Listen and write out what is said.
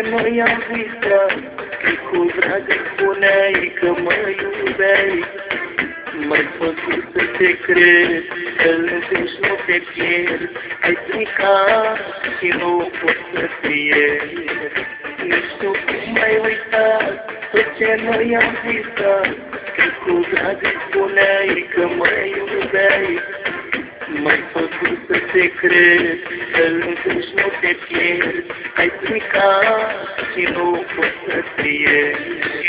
noi am visat, că cu drag îmi spuneai că mă iubeai. M-ai făcut să te cred, că-l înveși nu te pierd. Ai stricat și nu pot să fie. Nu știu cum ai uitat tot ce noi am visat, că cu drag îmi spuneai că mă iubeai. M-ai făcut să te cred, că-l înveși nu te pierd. Ai stricat și nu pot să fie.